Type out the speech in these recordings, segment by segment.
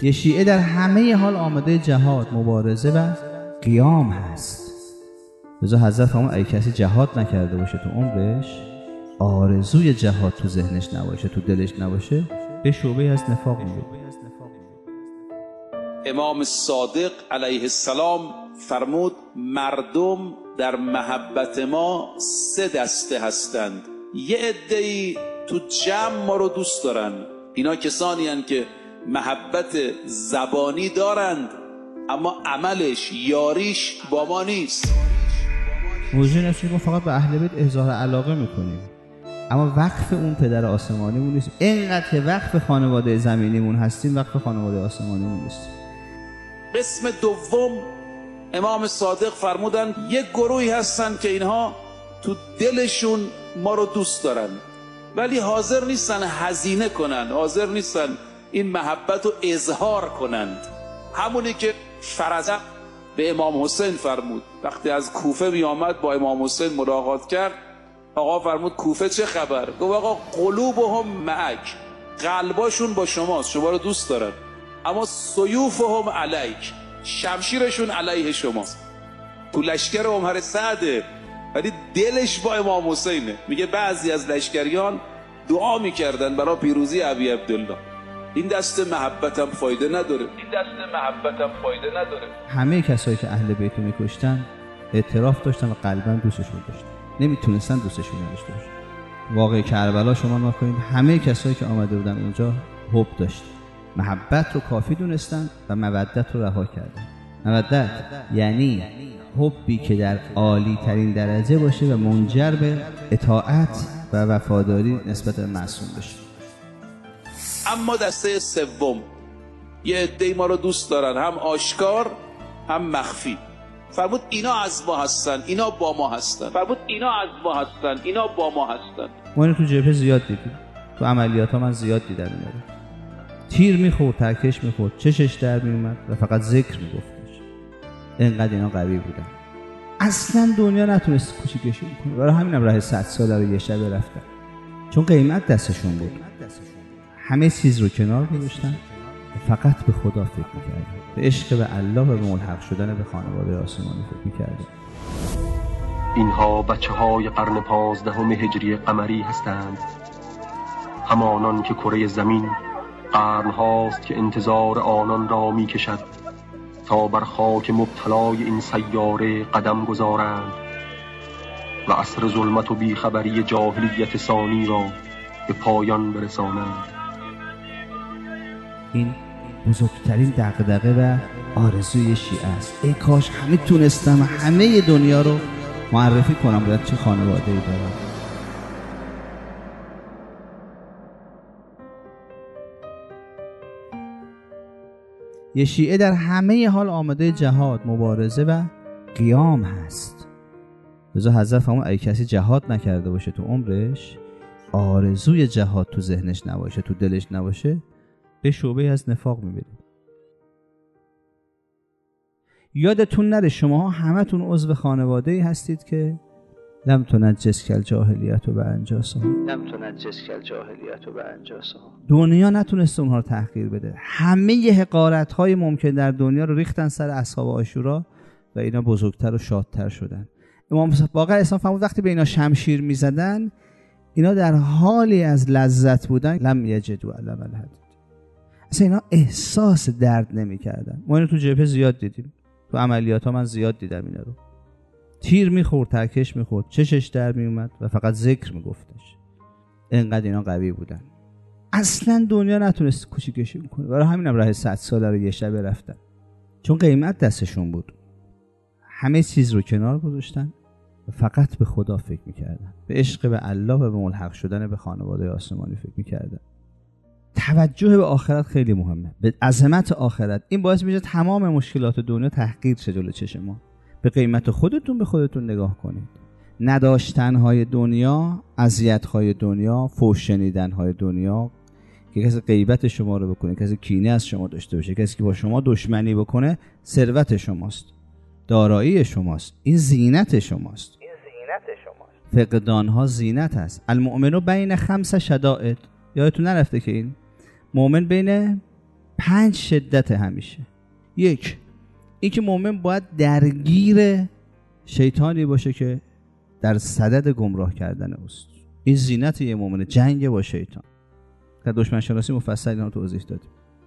یه شیعه در همه حال آماده جهاد، مبارزه و قیام هست. لذا حضرت فرمود اگه کسی جهاد نکرده باشه تو عمرش، آرزوی جهاد تو ذهنش نباشه، تو دلش نباشه، به شعبه از نفاق میره. امام صادق علیه السلام فرمود مردم در محبت ما 3 دسته هستند. یه عده‌ای تو جمع ما رو دوست دارن، اینا کسانی هستند که محبت زبانی دارند اما عملش، یاریش با ما نیست. موضوع نفسی ما فقط به اهل بیت اظهار علاقه میکنیم اما وقف اون پدر آسمانیمون نیست. اینقدر که وقف خانواده زمینیمون هستیم، وقف خانواده آسمانیمون نیست. قسم دوم امام صادق فرمودن یک گروهی هستن که اینها تو دلشون ما رو دوست دارن ولی حاضر نیستن هزینه کنن، حاضر نیستن این محبت رو اظهار کنند. همونی که فرزق به امام حسین فرمود وقتی از کوفه می آمد با امام حسین ملاقات کرد، آقا فرمود کوفه چه خبر؟ گفت آقا قلوبهم معک، قلباشون با شماست، شما رو دوست دارن، اما سیوفهم علیک، شمشیرشون علیه شماست. تو لشکر عمر سعده ولی دلش با امام حسینه. میگه بعضی از لشکریان دعا میکردن برای پیروزی ابی عبدالله. این دست محبتم فایده نداره، همه کسایی که اهل بیت رو میکشتن اعتراف داشتن و قلبا دوستشون داشتن، نمیتونستن دوستشون نداشته باشن. واقعی کربلا شما نکنید، همه کسایی که آمده بودن اونجا حب داشتن، محبت رو کافی دونستن و مودت رو رها کردن. مودت یعنی حبی که در عالی ترین درجه باشه و منجر به اطاعت و وفاداری نسبت به معصوم بشه. اما دسته سوم یه عده‌ای ما رو دوست دارن، هم آشکار هم مخفی. فرمود اینا از ما هستن، اینا با ما هستن. ما اینو تو جبهه زیاد دیدیم، تو عملیات ها من زیاد دیدم اینا رو. تیر میخورد، ترکش میخورد، چشش در میومد و فقط ذکر میگفتش. اینقدر اینا قوی بودن، اصلا دنیا نتونست کوچیکشون کنه. برای همینم راه 100 ساله رو یه شبه رفتن، چون قیمت دستشون بود. همه چیز رو کنار گذاشتن، فقط به خدا فکر میکردن، به عشق به الله و به ملحق شدن به خانواده آسمانی فکر میکردن. اینها بچه‌های قرن 15 هجری قمری هستند، همانان که کره زمین قرن هاست که انتظار آنان را می کشد تا بر خاک مبتلای این سیاره قدم گذارند و عصر ظلمت و بیخبری جاهلیت ثانی را به پایان برسانند. این بزرگترین دغدغه و آرزوی شیعه است. ای کاش همه تونستم همه دنیا رو معرفی کنم باید چه خانواده‌ای دارم. یه شیعه در همه حال آماده جهاد، مبارزه و قیام هست. لذا حضرت فرمود اگه کسی جهاد نکرده باشه تو عمرش، آرزوی جهاد تو ذهنش نباشه، تو دلش نباشه، به شعبه از نفاق میبینیم. یادتون نره شماها همتون عضو خانواده‌ای هستید که لم تنجس کالجاهلیت و بانجاسها. دنیا نتونسته اونها رو تحقیر بده. همه حقارت‌های ممکن در دنیا رو ریختن سر اصحاب عاشورا و اینا بزرگتر و شادتر شدن. امام باقر اسلام فرمود وقتی به اینا شمشیر میزدن، اینا در حالی از لذت بودن لم یجدوا علم الحدید. اصلا اینا احساس درد نمی‌کردن. ما اینو تو جبهه زیاد دیدیم، تو عملیات ها من زیاد دیدم اینا رو. تیر میخورد، ترکش میخورد، چشش در میومد و فقط ذکر میگفتش. اینقدر اینا قوی بودن، اصلا دنیا نتونست کوچیکشون کنه. برای همینم راه 100 ساله رو یه شبه رفتن، چون قیمت دستشون بود. همه چیز رو کنار گذاشتن و فقط به خدا فکر میکردن، به عشق به الله و به ملحق شدن به خانواده آسمانی فکر میکردن. توجه به آخرت خیلی مهمه، به عظمت آخرت. این باعث میشه تمام مشکلات دنیا تحقیر شه جلوی چشم ما. به قیمت خودتون به خودتون نگاه کنید. نداشتنهای دنیا، اذیت‌های دنیا، فحش شنیدن‌های دنیا، که کسی غیبت شما رو بکنه، کسی کینه از شما داشته باشه، کسی که با شما دشمنی بکنه، ثروت شماست، دارایی شماست، این زینت شماست. فقدان‌ها زینت است. المؤمن بین 5 شدائد. یادتون نرفته که این مؤمن بین 5 شدت همیشه. 1 این که مؤمن باید درگیر شیطانی باشه که در صدد گمراه کردن اوست. این زینت یه مؤمن، جنگ با شیطان. در دشمن شناسی مفصل اینا رو توضیح دادیم.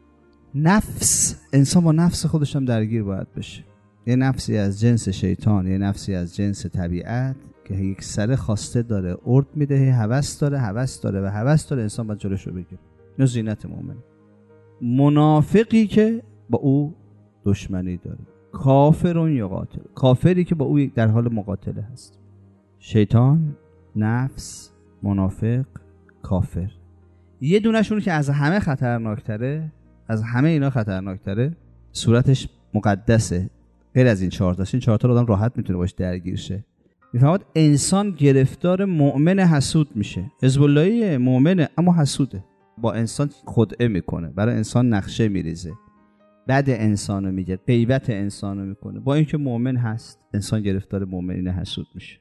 نفس، انسان با نفس خودش هم درگیر باید بشه. یه نفسی از جنس شیطان، یه نفسی از جنس طبیعت که یک سره خواسته داره، ارد میده، هوس داره، انسان باید جلوش رو بگیره. این زینت مؤمن. منافقی که با او دشمنی داره، کافرون یقاتل، کافری که با او در حال مقاتله هست. شیطان، نفس، منافق، کافر. یه دونشون که از همه خطرناکتره، از همه اینا خطرناکتره، صورتش مقدسه، غیر از این 4 تا. این 4 تا رو آدم راحت میتونه باش درگیر شه. میفهمید انسان گرفتار مؤمن حسود میشه. حزب اللهی مؤمنه اما حسوده، با انسان خدعه میکنه، برای انسان نقشه میریزه، بد انسانو میگه، غیبت انسانو میکنه. با اینکه مؤمن هست، انسان گرفتار مؤمنین حسود میشه.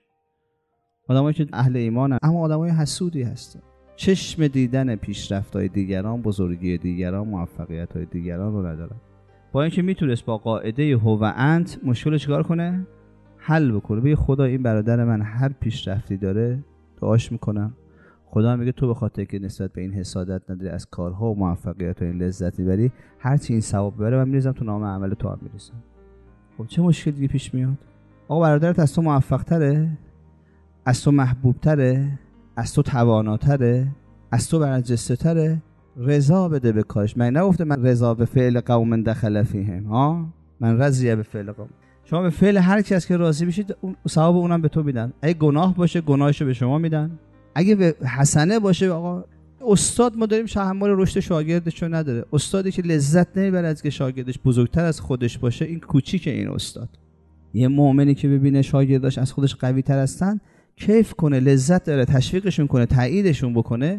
آدمایی که اهل ایمانن اما آدمای حسودی هستن. چشم دیدن پیشرفت‌های دیگران، بزرگی دیگران، موفقیت‌های دیگران رو ندارن. با اینکه میتونست با قاعده هو و انت مشکل چیکار کنه؟ حل بکنه. بگه خدا این برادر من هر پیشرفتی داره دعاش میکنم، خدا میگه تو به خاطر که نسبت به این حسادت نداری، از کارها و موفقیت‌ها این لذت میبری، هر چی این ثواب ببره من میریزم تو نام عمل تو هم میریزم. خب چه مشکلی دیگه پیش میاد؟ آقا برادرت از تو موفق‌تره، از تو محبوب‌تره، از تو تواناتره، از تو برجسته‌تره، رضا بده به کارش. من نگفته من رضا به فعل قوم دخل فیهم، ها، من رضیه به فعل قوم. شما به فعل هر کس که راضی بشید ثواب اونم به تو میدن. اگه گناه باشه گناهشو به شما میدن، اگه به حسنه باشه. آقا استاد ما داریم تحمل رشد شاگردشو نداره. استادی که لذت نمیبره از که شاگردش بزرگتر از خودش باشه، این کوچیکه این استاد. یه مؤمنی که ببینه شاگرداش از خودش قوی‌تر هستن، کیف کنه، لذت داره، تشویقشون کنه، تاییدشون بکنه،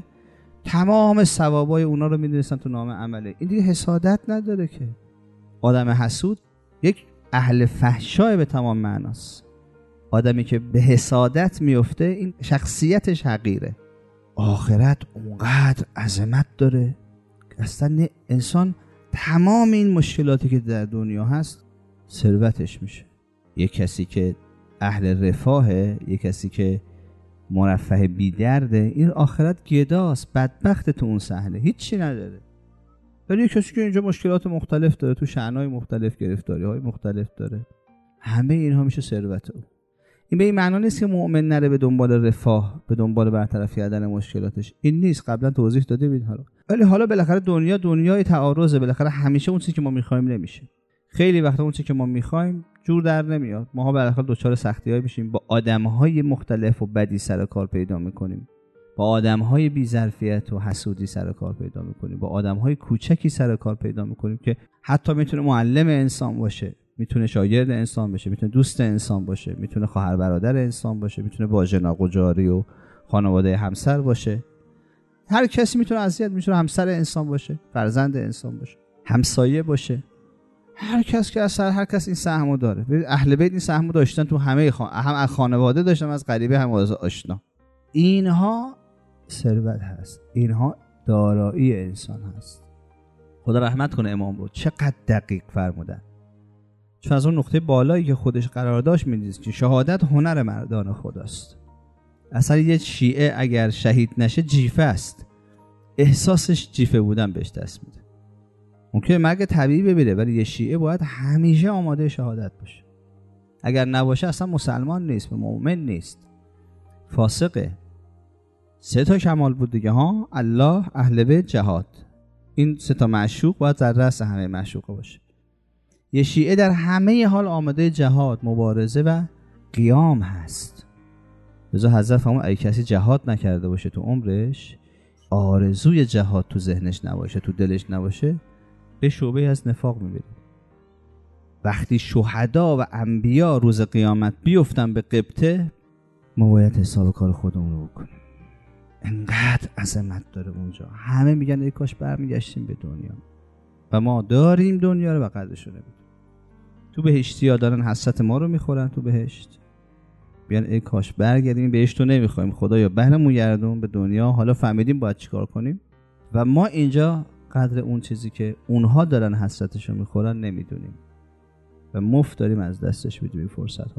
تمام ثوابای اونا رو میدونستن تو نام عمله. این دیگه حسادت نداره که. آدم حسود یک اهل فحشای به تمام معناست. آدمی که به حسادت میفته این شخصیتش حقیره. آخرت اونقدر عظمت داره اصلا انسان تمام این مشکلاتی که در دنیا هست ثروتش میشه. یک کسی که اهل رفاهه، یک کسی که مرفه بی درده، این آخرت گداست، بدبخت تو اون صحنه، هیچی نداره. ولی یک کسی که اینجا مشکلات مختلف داره، تو شأنهای مختلف، گرفتاری‌های مختلف داره، همه اینها میشه ثروت او. این به این معنا نیست که مؤمن نره به دنبال رفاه، به دنبال برطرف کردن مشکلاتش، این نیست، قبلا توضیح داده بودیم حالا. ولی حالا بالاخره دنیای تعارضه، بالاخره همیشه اون چیزی که ما می‌خوایم نمیشه. خیلی وقتا اون چیزی که ما می‌خوایم جور در نمیاد. ماها بالاخره دچار سختی‌های میشیم، با آدم‌های مختلف و بدی سر کار پیدا می‌کنیم. با آدم‌های بی‌ظرفیت و حسودی سر کار پیدا می‌کنیم. با آدم‌های کوچکی سر کار پیدا می‌کنیم که حتی میتونه معلم انسان باشه، میتونه شاگرد انسان باشه، میتونه دوست انسان باشه، میتونه خواهر برادر انسان باشه، میتونه باجناق و جاری و خانواده همسر باشه. هر کسی میتونه اذیت، میتونه همسر انسان باشه، فرزند انسان باشه، همسایه باشه. هر کس که اثر هر کس این سهمو داره. اهل بیت این سهمو داشتن تو همه هم از خانواده داشتن، از غریبه، هم از آشنا. اینها ثروت هست، اینها دارایی انسان هست. خدا رحمت کنه امام رو، چقدر دقیق فرمودن. چون از اون نقطه بالایی که خودش قرار داشت می‌دید که شهادت هنر مردان خداست. اصلا یه شیعه اگر شهید نشه جیفه است، احساسش جیفه بودن بهش دست میده. ممکنه مرگ طبیعی ببینه، ولی یه شیعه باید همیشه آماده شهادت باشه. اگر نباشه اصلا مسلمان نیست، مؤمن نیست، فاسقه. 3 تا کمال بود دیگه ها، الله، اهل بیت، جهاد. این 3 تا معشوق باید در رأس همه معشوقه باشه. یه شیعه در همه حال آماده جهاد، مبارزه و قیام هست. لذا حضرت فرمود اگه کسی جهاد نکرده باشه تو عمرش، آرزوی جهاد تو ذهنش نباشه، تو دلش نباشه، به شعبه از نفاق میبینه. وقتی شهدا و انبیا روز قیامت بیفتن به غبطه، ما باید حساب کار خودمون رو بکنیم. انقدر عظمت داره اونجا. همه میگن ای کاش برمیگشتیم به دنیا، و ما داریم دنیا رو و قدرش رو نمیدونیم. تو بهشتی ها دارن حسرت ما رو میخورن تو بهشت، بیان ای کاش برگردیم بهشت رو نمیخوایم، خدایا بهرمون گردون به دنیا، حالا فهمیدیم باید چیکار کنیم. و ما اینجا قدر اون چیزی که اونها دارن حسرتشو میخورن نمیدونیم و مفت داریم از دستش میدیم این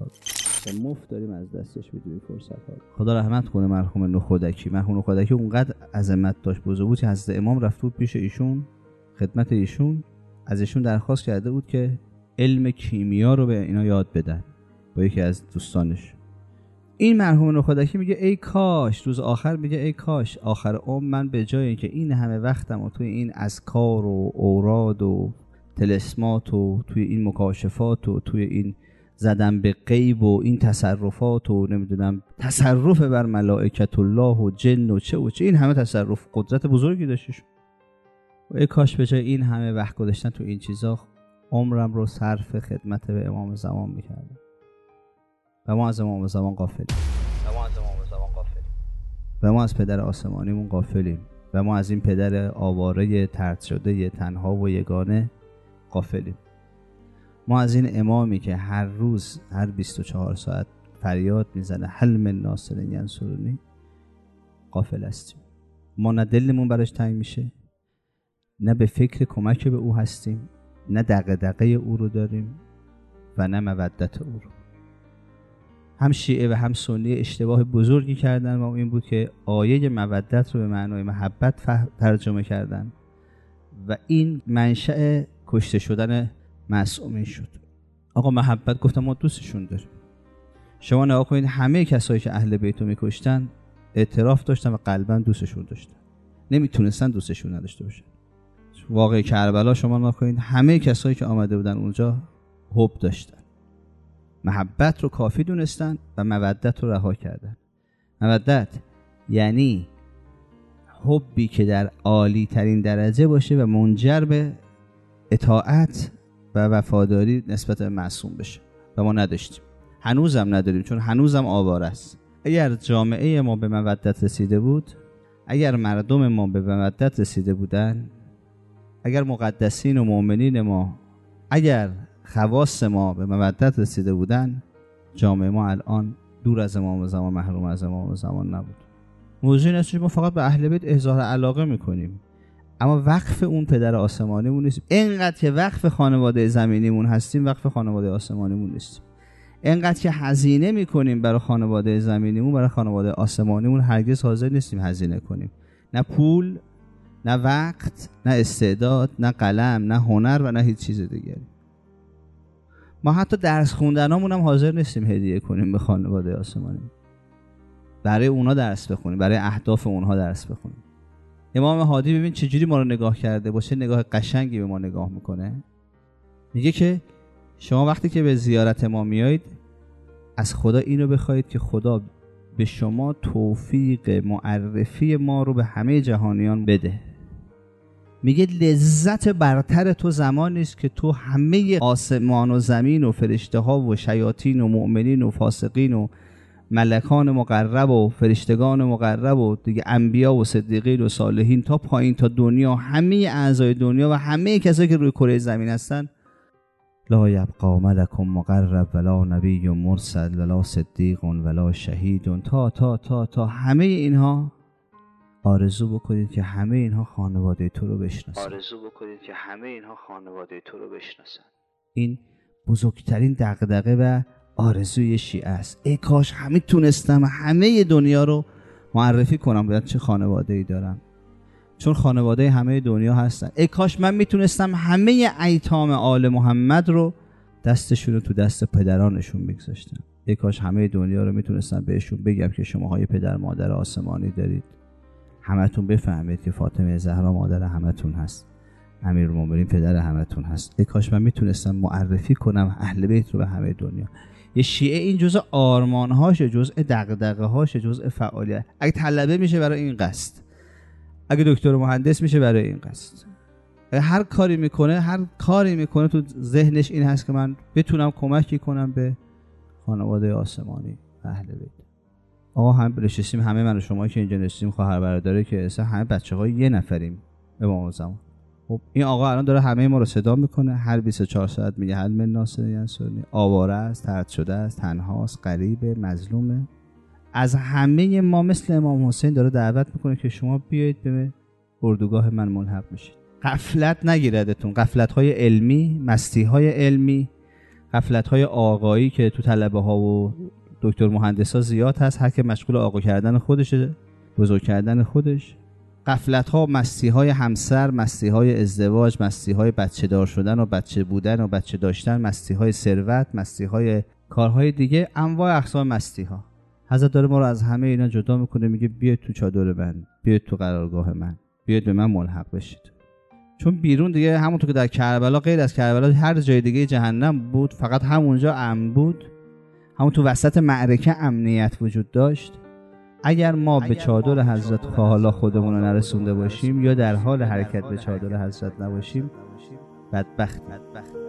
فرصت ها. خدا رحمت کنه مرحوم نخودکی. مرحوم نخودکی اونقدر عظمت داشت، بزرگ بود که حضرت امام رفت بود پیش ایشون، خدمت ایشون، از ایشون درخواست کرده بود که علم کیمیا رو به اینا یاد بدن با یکی از دوستانش. این مرحوم نخودکی میگه ای کاش، روز آخر میگه ای کاش آخر عمر من به جای اینکه این همه وقتم و توی این اذکار و اوراد و طلسمات و توی این مکاشفات و توی این زدن به غیب و این تصرفات و نمیدونم تصرف بر ملائکت الله و جن و چه این همه تصرف قدرت بزرگی داشتش، و ای کاش به جای این همه وقت گذاشتن تو این چیزا عمرم رو صرف خدمت به امام زمان میکردم. و ما از امام زمان غافلیم و ما از پدر آسمانیمون غافلیم و ما از این پدر آواره طرد شده تنها و یگانه غافلیم. ما از این امامی که هر روز هر 24 ساعت فریاد میزنه هل من ناصر ینصرنی غافل هستیم. ما نه دلمون براش تنگ میشه، نه به فکر کمک به او هستیم، نه دغدغه او رو داریم و نه مودت او رو. هم شیعه و هم سنی اشتباه بزرگی کردن و این بود که آیه مودت رو به معنای محبت ترجمه کردن و این منشأ کشته شدن معصومین شد. آقا محبت گفتم ما دوستشون داریم. شما نگاه کنید همه کسایی که اهل بیت رو میکشتن اعتراف داشتن و قلبا دوستشون داشتن، نمیتونستن دوستشون نداشته باشن. واقعه کربلا شما نگاه کنید همه کسایی که آمده بودن اونجا حب داشتن، محبت رو کافی دونستن و مودت رو رها کردن. مودت یعنی حبی که در عالی ترین درجه باشه و منجر به اطاعت و وفاداری نسبت به معصوم بشه و ما نداشتیم، هنوزم نداریم، چون هنوزم آواره است. اگر جامعه ما به مودت رسیده بود، اگر مردم ما به مودت رسیده بودن، اگر مقدسین و مؤمنین ما، اگر خواص ما به مودت رسیده بودن، جامعه ما الان دور از امام زمان، محروم از امام زمان نبود. موضوع این است که ما فقط به اهل بیت اظهار علاقه میکنیم، اما وقف اون پدر آسمانیمون نیستیم. اینقدر که وقف خانواده زمینیمون هستیم وقف خانواده آسمانیمون نیستیم. اینقدر که هزینه میکنیم برای خانواده زمینیمون، برای خانواده آسمانیمون هرگز حاضر نیستیم هزینه کنیم. نه پول، نه وقت، نه استعداد، نه قلم، نه هنر و نه هیچ چیز دیگری. ما حتی درس خوندنامون هم حاضر نیستیم هدیه کنیم به خانواده آسمانی، برای اونا درس بخونیم، برای اهداف اونها درس بخونیم. امام هادی ببین چجوری ما رو نگاه کرده، باشه نگاه قشنگی به ما نگاه میکنه. میگه که شما وقتی که به زیارت ما میایید از خدا اینو بخواید که خدا به شما توفیق معرفی ما رو به همه جهانیان بده. میگه لذت برتر تو زمانی است که تو همه آسمان و زمین و فرشته ها و شیاطین و مؤمنین و فاسقین و ملکان مقرب و فرشتگان مقرب و دیگه انبیا و صدیقین و صالحین تا پایین تا دنیا، همه اعضای دنیا و همه کسایی که روی کره زمین هستن، لا یبقى ملک مقرب ولا نبی مرسل ولا صدیق ولا شهید، تا همه اینها آرزو بکنید که همه اینها خانواده تو رو بشناسن. این بزرگترین دغدغه و آرزوی شیعه است. ای کاش همه تونستم همه دنیا رو معرفی کنم باید چه خانواده‌ای دارم، چون خانواده همه دنیا هستن. ای کاش من میتونستم همه ایتام آل محمد رو دستشون رو تو دست پدرانشون بگذاشتم. ای کاش همه دنیا رو میتونستم بهشون بگم که شماهای پدر مادر آسمانی دارید، همتون بفهمید که فاطمه زهرا مادر همتون هست، امیرالمومنین پدر همتون هست. ای کاش من میتونستم معرفی کنم اهل بیت رو به همه دنیا. یه شیعه این جزء آرمان‌هاشه، جزء دغدغه‌هاشه، جزء فعالیت. اگه طلبه میشه برای این قصد، اگه دکتر مهندس میشه برای این قصد، هر کاری میکنه تو ذهنش این هست که من بتونم کمکی کنم به خانواده آسمانی اهل بیت. آقا هم نشستیم، همه من و شما که اینجا نشستیم، خواهر برادره که اصلا همه بچه‌های یه نفریم امام زمان. خب این آقا الان داره همه ما رو صدا میکنه، هر 24 ساعت میگه هل من ناصر ینصرنی. آواره است، طرد شده است، تنهاست، غریبه، مظلومه. از همه ما مثل امام حسین داره دعوت میکنه که شما بیایید به اردوگاه من ملحق بشید. غفلت نگیردتون. غفلت‌های علمی، مستی‌های علمی، غفلت‌های آقایی که تو طلبه ها و دکتر مهندسا زیاد هست. هر که مشغول آقا کردن خودشه، بزرگ کردن خودش. غفلت‌ها، مستی‌های همسر، مستی‌های ازدواج، مستی‌های بچه دار شدن و بچه بودن و بچه داشتن، مستی‌های ثروت، مستی‌های کارهای دیگه، انواع اقسام مستی‌ها. حضرت داره ما رو از همه اینا جدا میکنه، میگه بیاید تو چادر من، بیاید تو قرارگاه من، بیاید به من ملحق بشید. چون بیرون دیگه همونطور که در کربلا، غیر از کربلا هر جای دیگه جهنم بود، فقط همونجا امن بود. همون تو وسط معرکه امنیت وجود داشت. اگر ما به چادر حضرت حالا خودمون رو نرسونده باشیم یا در حال حرکت به چادر حضرت نباشیم، بدبختیم.